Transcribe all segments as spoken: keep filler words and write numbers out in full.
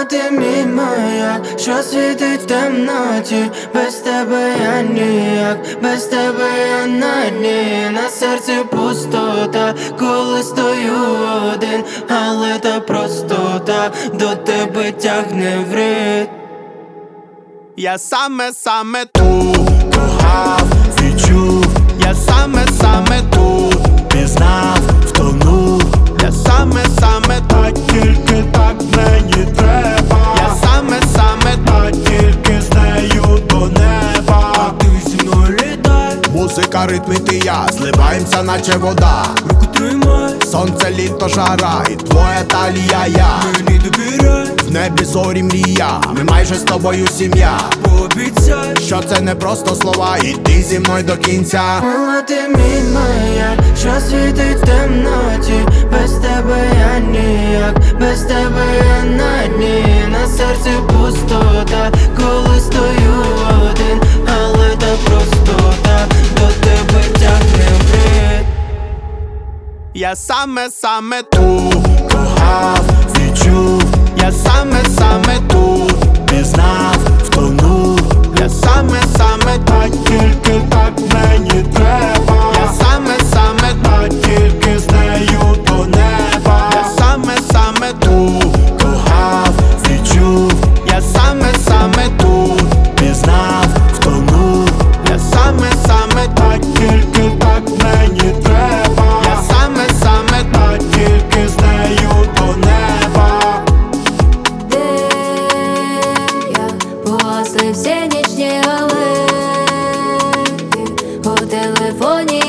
Мила, ти мій маяк, що світить в темноті. Без тебе я ніяк, без тебе я на дні. На серці пустота, коли стою один, але та простота до тебе тягне в рід. Я саме, саме тут кохав, відчув. Я саме, саме тут пізнав, втонув. Я саме, саме так, тільки так мені треба. Я саме, саме так, тільки з нею до неба. А ти зі мною літай, Музика, ритм і ти я зливаємося, наче вода. руку тримай, Сонце, літо, жара, і твоя талія я. мені довіряй, В небі зорі мрія, ми майже з тобою сім'я. пообіцяй, Що це не просто слова, і ти зі мною до кінця. мила, ти мій маяк, що світить в темноті. Без тебе я ніяк, без тебе я на дні. На серці пустота, коли стою один, але та простота до тебе тягне в рід. Я саме, саме тут кохав, відчув. Я саме, саме тут пізнав, втонув. Я саме, саме так, тільки так мені треба. Я саме, саме так, тільки з нею до неба. Я саме, саме тут кохав, відчув. Я саме, саме тут пізнав, втонув. Я саме, саме так, тільки так мені треба. Я саме, саме так, тільки з нею до неба. Де я погасли всі нічні галереї, у телефоні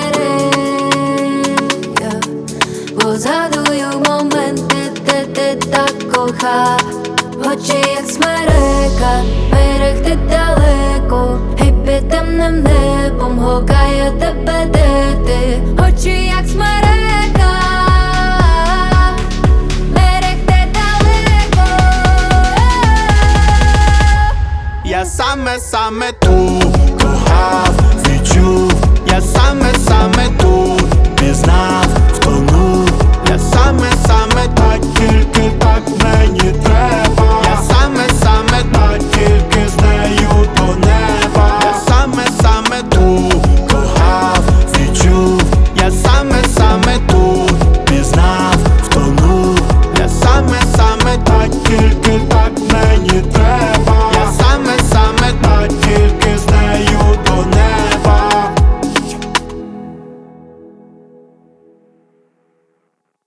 галерея, бо згадую моменти, де ти так кохав. Очі як смерека, берегти далеко, і під темним небом гукає тебе, де ти. Очі як смерека, берегти далеко. Я саме, саме тут кохав, відчув. Я саме,